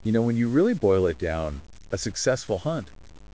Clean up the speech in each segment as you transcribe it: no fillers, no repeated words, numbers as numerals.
When you really boil it down, a successful hunt,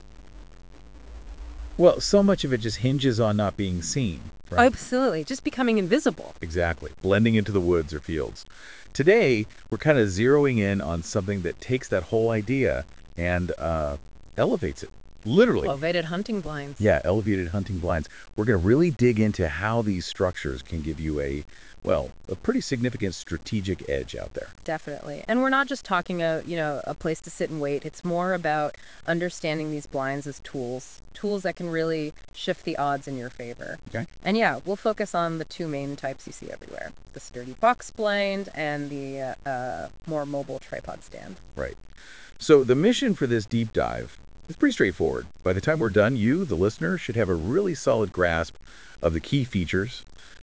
well, so much of it just hinges on not being seen, right? Absolutely. Just becoming invisible. Exactly. Blending into the woods or fields. Today, we're kind of zeroing in on something that takes that whole idea and elevates it. Literally. Elevated hunting blinds. Yeah, elevated hunting blinds. We're going to really dig into how these structures can give you a pretty significant strategic edge out there. Definitely. And we're not just talking a place to sit and wait. It's more about understanding these blinds as tools that can really shift the odds in your favor. Okay. And yeah, we'll focus on the two main types you see everywhere, the sturdy box blind and the more mobile tripod stand. Right. So the mission for this deep dive is pretty straightforward. By the time we're done, you, the listener, should have a really solid grasp of the key features,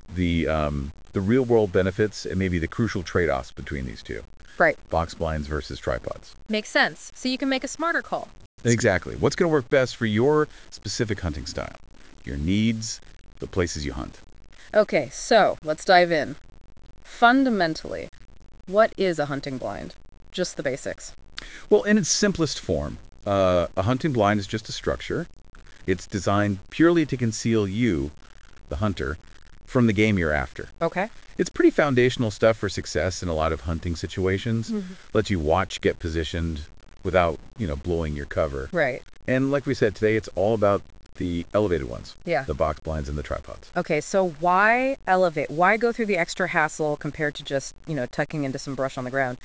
the real-world benefits, and maybe the crucial trade-offs between these two. Right. Box blinds versus tripods. Makes sense. So you can make a smarter call. Exactly. What's going to work best for your specific hunting style, your needs, the places you hunt? Okay, so let's dive in. Fundamentally, what is a hunting blind? Just the basics. Well, in its simplest form, a hunting blind is just a structure. It's designed purely to conceal you, the hunter, from the game you're after. Okay. It's pretty foundational stuff for success in a lot of hunting situations. Lets you watch, get positioned without, blowing your cover. Right. And like we said today, it's all about the elevated ones. Yeah. The box blinds and the tripods. Okay, so why elevate? Why go through the extra hassle compared to just, tucking into some brush on the ground?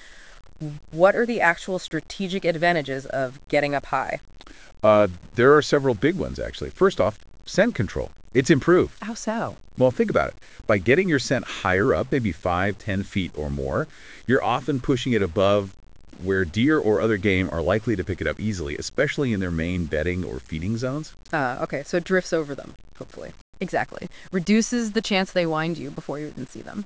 What are the actual strategic advantages of getting up high? There are several big ones, actually. First off, scent control. It's improved. How so? Well, think about it. By getting your scent higher up, maybe 5, 10 feet or more, you're often pushing it above where deer or other game are likely to pick it up easily, especially in their main bedding or feeding zones. Okay, so it drifts over them, hopefully. Exactly. Reduces the chance they wind you before you even see them.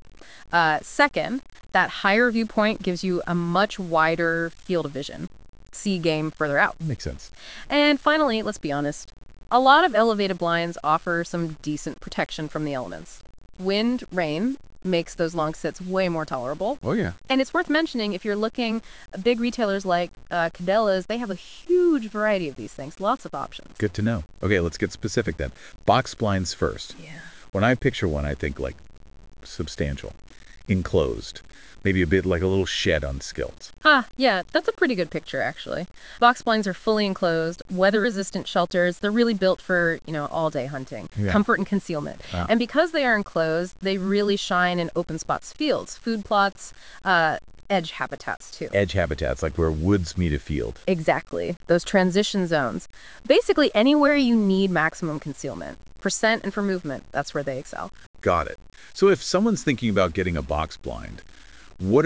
Second, that higher viewpoint gives you a much wider field of vision. See game further out. Makes sense. And finally, let's be honest, a lot of elevated blinds offer some decent protection from the elements. Wind, rain makes those long sits way more tolerable. Oh, yeah. And it's worth mentioning if you're looking, big retailers like Cadella's, they have a huge variety of these things, lots of options. Good to know. Okay, let's get specific then. Box blinds first. Yeah. When I picture one, I think like substantial, enclosed, maybe a bit like a little shed on stilts. Yeah, that's a pretty good picture, actually. Box blinds are fully enclosed, weather-resistant shelters. They're really built for, all-day hunting, Yeah. comfort and concealment. Wow. And because they are enclosed, they really shine in open spots, fields, food plots, edge habitats, too. Edge habitats, like where woods meet a field. Exactly. Those transition zones. Basically, anywhere you need maximum concealment. For scent and for movement, that's where they excel. Got it. So if someone's thinking about getting a box blind, what are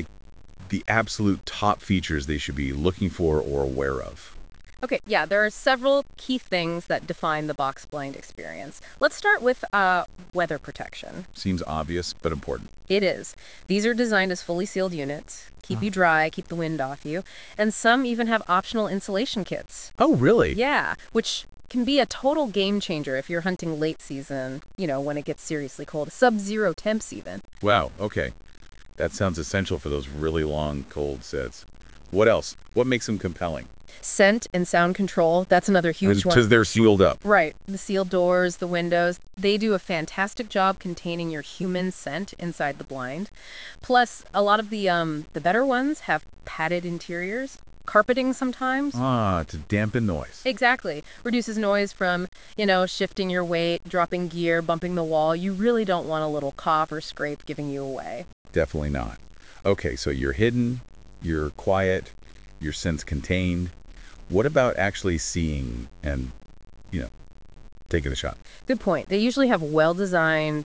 the absolute top features they should be looking for or aware of? Okay, yeah, there are several key things that define the box blind experience. Let's start with weather protection. Seems obvious, but important. It is. These are designed as fully sealed units, keep you dry, keep the wind off you, and some even have optional insulation kits. Oh, really? Yeah, which can be a total game changer if you're hunting late season, when it gets seriously cold, sub-zero temps even. Wow, okay. That sounds essential for those really long, cold sits. What else? What makes them compelling? Scent and sound control, that's another huge one. Because they're sealed up. Right. The sealed doors, the windows, they do a fantastic job containing your human scent inside the blind. Plus, a lot of the better ones have padded interiors, carpeting sometimes. To dampen noise. Exactly. Reduces noise from, shifting your weight, dropping gear, bumping the wall. You really don't want a little cough or scrape giving you away. Definitely not. Okay, so you're hidden, you're quiet, your scent's contained. What about actually seeing and, taking the shot? Good point. They usually have well-designed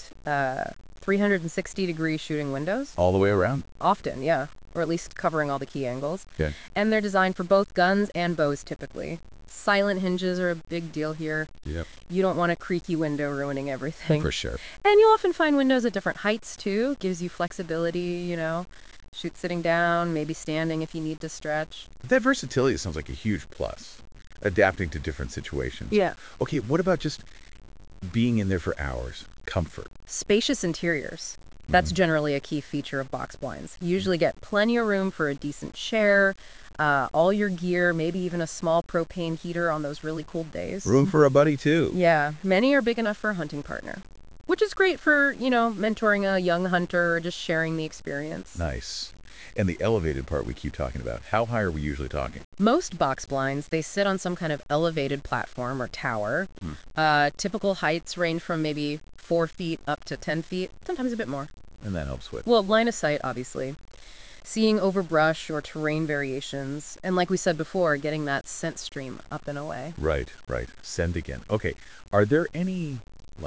360-degree shooting windows. All the way around? Often, yeah. Or at least covering all the key angles. Okay. And they're designed for both guns and bows, typically. Silent hinges are a big deal here. Yep. You don't want a creaky window ruining everything. For sure. And you'll often find windows at different heights, too. Gives you flexibility, Shoot sitting down, maybe standing if you need to stretch. That versatility sounds like a huge plus. Adapting to different situations. Yeah. Okay, what about just being in there for hours? Comfort. Spacious interiors. That's generally a key feature of box blinds. You usually get plenty of room for a decent chair, all your gear, maybe even a small propane heater on those really cold days. Room for a buddy, too. Yeah, many are big enough for a hunting partner, which is great for, mentoring a young hunter or just sharing the experience. Nice. And the elevated part we keep talking about, how high are we usually talking? Most box blinds, they sit on some kind of elevated platform or tower. Typical heights range from maybe 4 feet up to 10 feet, sometimes a bit more. And that helps with. Well, line of sight, obviously. Seeing over brush or terrain variations. And like we said before, getting that scent stream up and away. Right. Send again. Okay. Are there any,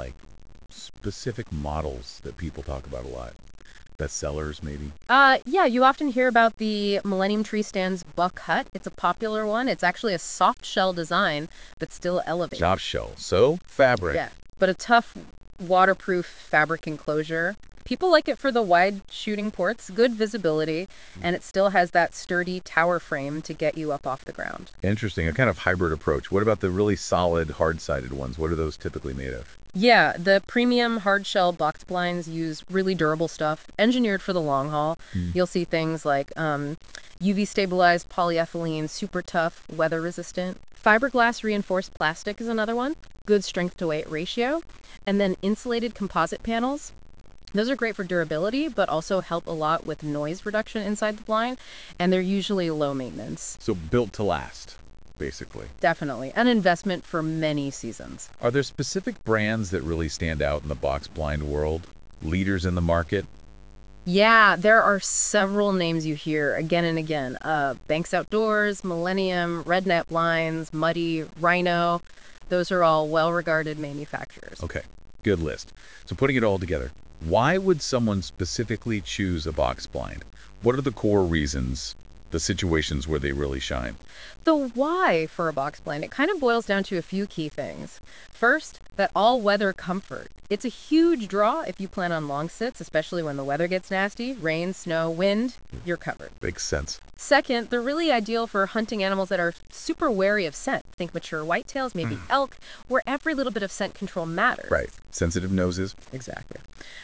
specific models that people talk about a lot? Bestsellers, maybe? Yeah, you often hear about the Millennium Tree Stand's Buck Hut. It's a popular one. It's actually a soft shell design, but still elevated. Soft shell. So, fabric. Yeah, but a tough, waterproof fabric enclosure. People like it for the wide shooting ports, good visibility, and it still has that sturdy tower frame to get you up off the ground. Interesting. A kind of hybrid approach. What about the really solid, hard-sided ones? What are those typically made of? Yeah, the premium hard shell box blinds use really durable stuff, engineered for the long haul. You'll see things like UV stabilized polyethylene, super tough, weather resistant. Fiberglass reinforced plastic is another one, good strength to weight ratio. And then insulated composite panels. Those are great for durability, but also help a lot with noise reduction inside the blind, and they're usually low maintenance. So, built to last, basically. Definitely. An investment for many seasons. Are there specific brands that really stand out in the box blind world? Leaders in the market? Yeah, there are several names you hear again and again. Banks Outdoors, Millennium, Rednet Blinds, Muddy, Rhino. Those are all well-regarded manufacturers. Okay, good list. So putting it all together, why would someone specifically choose a box blind? What are the core reasons, the situations where they really shine? The why for a box blind, it kind of boils down to a few key things. First, that all-weather comfort. It's a huge draw if you plan on long sits, especially when the weather gets nasty, rain, snow, wind, you're covered. Makes sense. Second, they're really ideal for hunting animals that are super wary of scent. Think mature whitetails, maybe elk, where every little bit of scent control matters. Right. Sensitive noses. Exactly.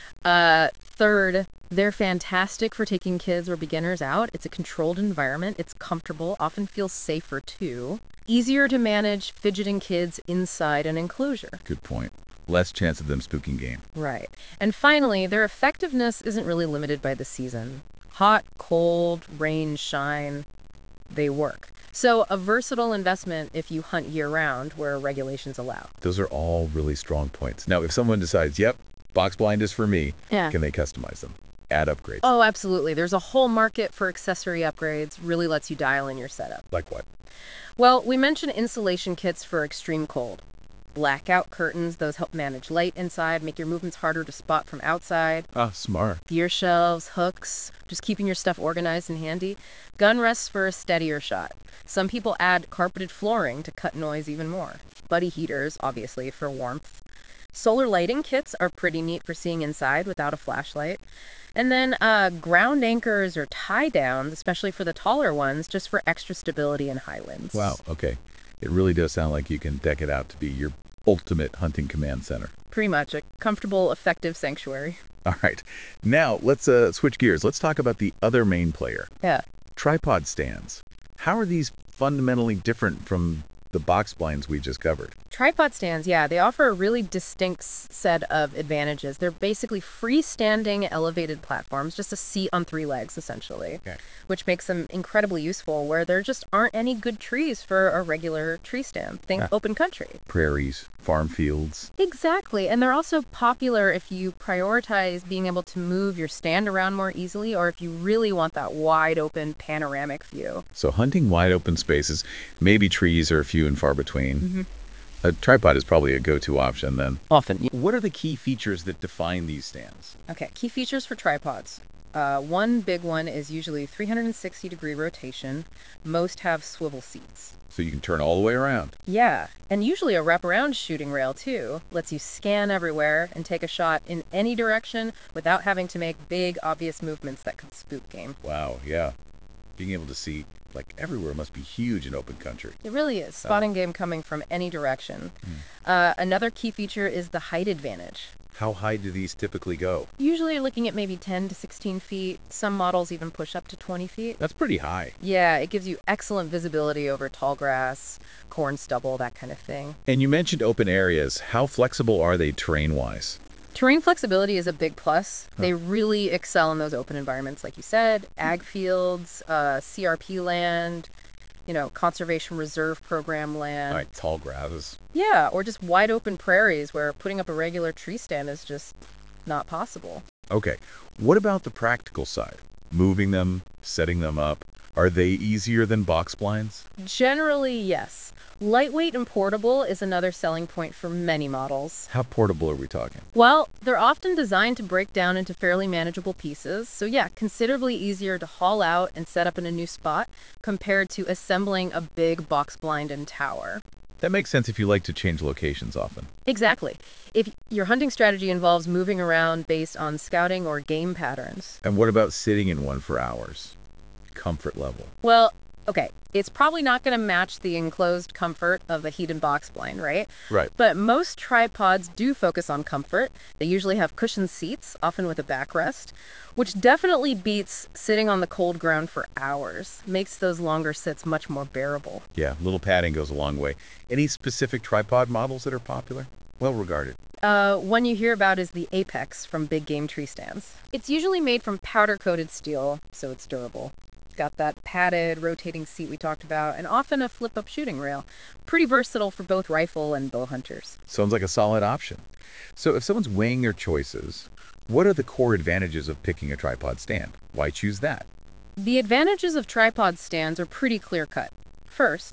Third, they're fantastic for taking kids or beginners out. It's a controlled environment. It's comfortable, often feels safer too. Easier to manage fidgeting kids inside an enclosure. Good point. Less chance of them spooking game. Right. And finally, their effectiveness isn't really limited by the season. Hot, cold, rain, shine, they work. So a versatile investment if you hunt year-round where regulations allow. Those are all really strong points. Now, if someone decides, yep, box blind is for me, Yeah. can they customize them? Add upgrades. Oh, absolutely. There's a whole market for accessory upgrades. Really lets you dial in your setup. Like what? Well, we mentioned insulation kits for extreme cold. Blackout curtains, those help manage light inside, make your movements harder to spot from outside. Ah, smart. Gear shelves, hooks, just keeping your stuff organized and handy. Gun rests for a steadier shot. Some people add carpeted flooring to cut noise even more. Buddy heaters, obviously, for warmth. Solar lighting kits are pretty neat for seeing inside without a flashlight. And then ground anchors or tie downs, especially for the taller ones, just for extra stability in high winds. Wow, okay. It really does sound like you can deck it out to be your ultimate hunting command center. Pretty much a comfortable, effective sanctuary. All right. Now, let's switch gears. Let's talk about the other main player, Yeah. tripod stands. How are these fundamentally different from the box blinds we just covered? Tripod stands, yeah, they offer a really distinct set of advantages. They're basically freestanding elevated platforms, just a seat on 3 legs, essentially, Okay. which makes them incredibly useful where there just aren't any good trees for a regular tree stand. Think open country. Prairies, farm fields. Exactly, and they're also popular if you prioritize being able to move your stand around more easily or if you really want that wide open panoramic view. So hunting wide open spaces, maybe trees are few and far between. A tripod is probably a go-to option then. Often. What are the key features that define these stands? Okay, key features for tripods. One big one is usually 360-degree rotation. Most have swivel seats. So you can turn all the way around. Yeah, and usually a wraparound shooting rail too. Lets you scan everywhere and take a shot in any direction without having to make big, obvious movements that could spook game. Wow, yeah. Being able to see like everywhere must be huge in open country. It really is. Spotting game coming from any direction. Another key feature is the height advantage. How high do these typically go? Usually you're looking at maybe 10 to 16 feet. Some models even push up to 20 feet. That's pretty high. Yeah, it gives you excellent visibility over tall grass, corn stubble, that kind of thing. And you mentioned open areas. How flexible are they terrain-wise? Terrain flexibility is a big plus. They really excel in those open environments, like you said, ag fields, CRP land, conservation reserve program land. All right, tall grasses. Yeah, or just wide open prairies where putting up a regular tree stand is just not possible. Okay, what about the practical side? Moving them, setting them up. Are they easier than box blinds? Generally, yes. Lightweight and portable is another selling point for many models. How portable are we talking? Well, they're often designed to break down into fairly manageable pieces, so yeah, considerably easier to haul out and set up in a new spot compared to assembling a big box blind and tower. That makes sense if you like to change locations often. Exactly. If your hunting strategy involves moving around based on scouting or game patterns. And what about sitting in one for hours? Comfort level. Well, okay, it's probably not going to match the enclosed comfort of a heated box blind, right? Right. But most tripods do focus on comfort. They usually have cushioned seats, often with a backrest, which definitely beats sitting on the cold ground for hours. Makes those longer sits much more bearable. Yeah, little padding goes a long way. Any specific tripod models that are popular? Well regarded. One you hear about is the Apex from Big Game Tree Stands. It's usually made from powder-coated steel, so it's durable. Got that padded, rotating seat we talked about, and often a flip-up shooting rail. Pretty versatile for both rifle and bow hunters. Sounds like a solid option. So if someone's weighing their choices, what are the core advantages of picking a tripod stand? Why choose that? The advantages of tripod stands are pretty clear-cut. First,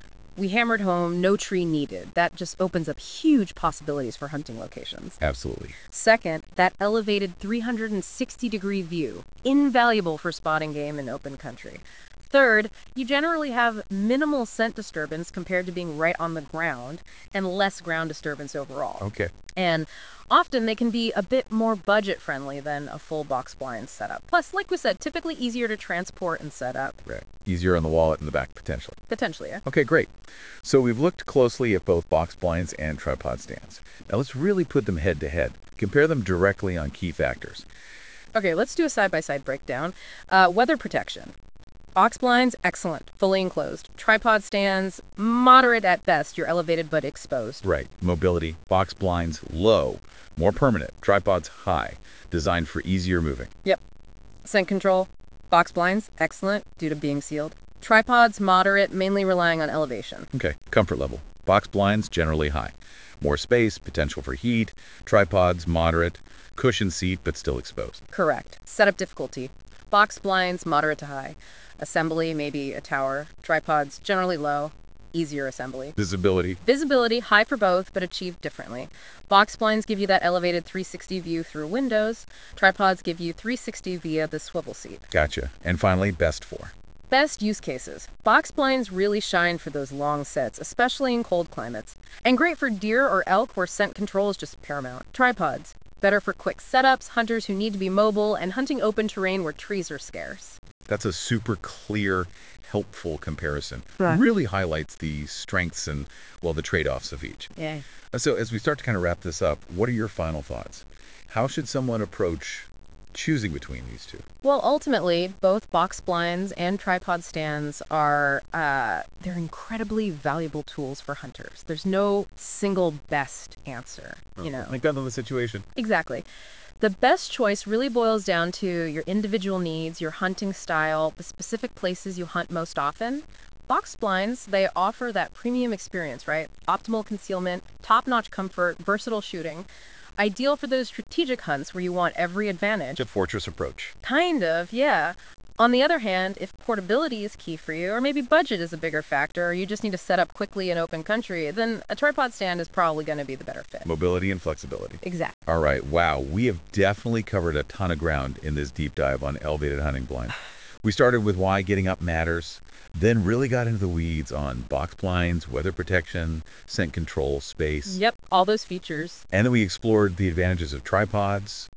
we hammered home no tree needed. That just opens up huge possibilities for hunting locations. Absolutely. Second, that elevated 360-degree view, invaluable for spotting game in open country. Third, you generally have minimal scent disturbance compared to being right on the ground and less ground disturbance overall. Okay. And often they can be a bit more budget-friendly than a full box blind setup. Plus, like we said, typically easier to transport and set up. Right. Easier on the wallet in the back, potentially. Potentially, yeah. Okay, great. So we've looked closely at both box blinds and tripod stands. Now let's really put them head to head. Compare them directly on key factors. Okay, let's do a side-by-side breakdown. Weather protection. Box blinds, excellent, fully enclosed. Tripod stands, moderate at best, you're elevated but exposed. Right. Mobility. Box blinds, low. More permanent. Tripods, high. Designed for easier moving. Yep. Scent control. Box blinds, excellent, due to being sealed. Tripods, moderate, mainly relying on elevation. Okay. Comfort level. Box blinds, generally high. More space, potential for heat. Tripods, moderate. Cushion seat, but still exposed. Correct. Setup difficulty. Box blinds, moderate to high. Assembly, maybe a tower. Tripods, generally low. Easier assembly. Visibility. Visibility, high for both, but achieved differently. Box blinds give you that elevated 360 view through windows. Tripods give you 360 via the swivel seat. Gotcha. And finally, best for. Best use cases. Box blinds really shine for those long sets, especially in cold climates. And great for deer or elk where scent control is just paramount. Tripods. Better for quick setups, hunters who need to be mobile, and hunting open terrain where trees are scarce. That's a super clear, helpful comparison. Right. Really highlights the strengths and, well, the trade-offs of each. Yeah. So as we start to kind of wrap this up, what are your final thoughts? How should someone approach choosing between these two? Well, ultimately, both box blinds and tripod stands are they're incredibly valuable tools for hunters. There's no single best answer, Depends on the situation. Exactly. The best choice really boils down to your individual needs, your hunting style, the specific places you hunt most often. Box blinds, they offer that premium experience, right? Optimal concealment, top-notch comfort, versatile shooting. Ideal for those strategic hunts where you want every advantage. It's a fortress approach. Kind of, yeah. On the other hand, if portability is key for you, or maybe budget is a bigger factor, or you just need to set up quickly in open country, then a tripod stand is probably going to be the better fit. Mobility and flexibility. Exactly. All right. Wow. We have definitely covered a ton of ground in this deep dive on elevated hunting blind. We started with why getting up matters, then really got into the weeds on box blinds, weather protection, scent control, space. Yep, all those features. And then we explored the advantages of tripods,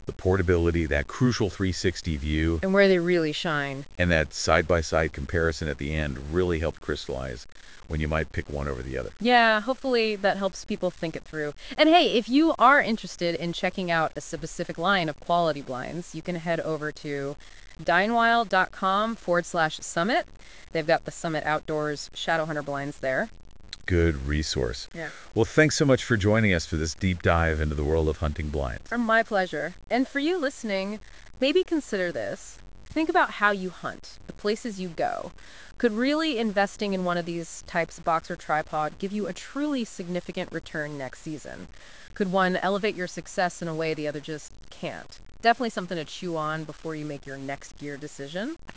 the portability, that crucial 360 view, And where they really shine. and that side-by-side comparison at the end really helped crystallize when you might pick one over the other. Yeah, hopefully that helps people think it through. And hey, if you are interested in checking out a specific line of quality blinds, you can head over to dinewile.com/summit. They've got the Summit Outdoors Shadowhunter blinds there. Good resource. Yeah. Well, thanks so much for joining us for this deep dive into the world of hunting blinds. My pleasure. And for you listening, maybe consider this. Think about how you hunt, the places you go. Could really investing in one of these types of box or tripod give you a truly significant return next season? Could one elevate your success in a way the other just can't? Definitely something to chew on before you make your next gear decision.